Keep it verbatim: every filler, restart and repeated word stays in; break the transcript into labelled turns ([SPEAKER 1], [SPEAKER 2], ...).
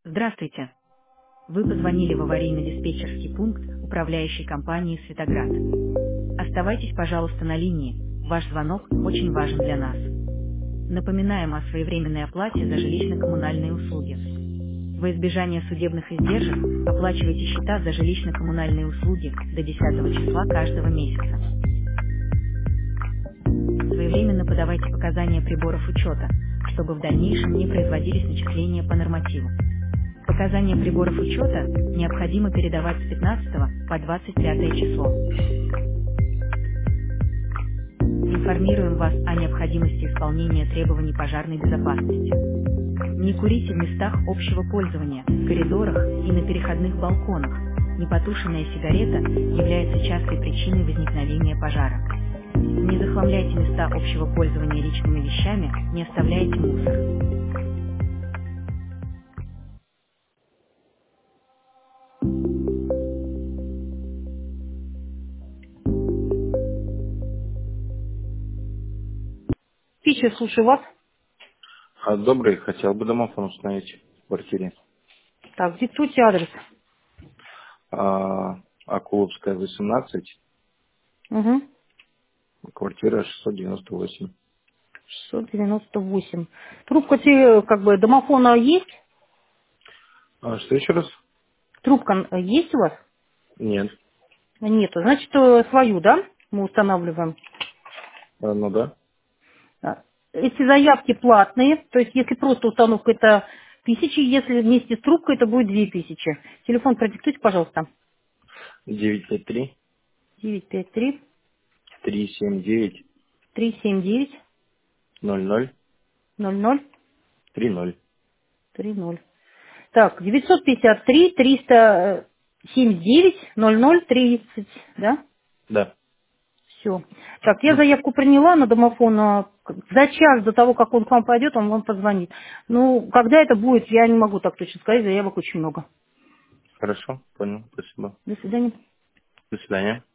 [SPEAKER 1] Здравствуйте. Вы позвонили в аварийно-диспетчерский пункт управляющей компании «Светоград». Оставайтесь, пожалуйста, на линии. Ваш звонок очень важен для нас. Напоминаем о своевременной оплате за жилищно-коммунальные услуги. Во избежание судебных издержек оплачивайте счета за жилищно-коммунальные услуги до десятого числа каждого месяца. Своевременно подавайте показания приборов учета, чтобы в дальнейшем не производились начисления по нормативу. Показания приборов учета необходимо передавать с пятнадцатого по двадцать пятое число. Информируем вас о необходимости исполнения требований пожарной безопасности. Не курите в местах общего пользования, в коридорах и на переходных балконах. Непотушенная сигарета является частой причиной возникновения пожара. Не захламляйте места общего пользования личными вещами, не оставляйте мусор. Пища, слушаю вас.
[SPEAKER 2] А, Добрый, хотел бы домофон установить в квартире.
[SPEAKER 1] Так, диктуйте адрес.
[SPEAKER 2] А, Акуловская, восемнадцать,
[SPEAKER 1] Угу.
[SPEAKER 2] квартира шестьсот девяносто восемь.
[SPEAKER 1] шестьсот девяносто восемь. Трубка, те, как бы, домофона есть?
[SPEAKER 2] А, что еще раз?
[SPEAKER 1] Трубка э, есть у вас?
[SPEAKER 2] Нет.
[SPEAKER 1] Нету. Значит, э, свою, да, мы устанавливаем.
[SPEAKER 2] А, ну да.
[SPEAKER 1] Да. Эти заявки платные, то есть если просто установка это тысячи, если вместе с трубкой это будет две тысячи. Телефон продиктуйте, пожалуйста.
[SPEAKER 2] девять пять три
[SPEAKER 1] девять пять три
[SPEAKER 2] три семь девять
[SPEAKER 1] три семь девять
[SPEAKER 2] ноль ноль
[SPEAKER 1] ноль ноль
[SPEAKER 2] три ноль.
[SPEAKER 1] три ноль. Так, девятьсот пятьдесят три триста семьдесят девять ноль ноль тридцать, да?
[SPEAKER 2] Да.
[SPEAKER 1] Все. Так, я заявку приняла на домофон. а, За час до того, как он к вам пойдет, он вам позвонит. Ну, когда это будет, я не могу так точно сказать, заявок очень много.
[SPEAKER 2] Хорошо, понял. Спасибо.
[SPEAKER 1] До свидания.
[SPEAKER 2] До свидания.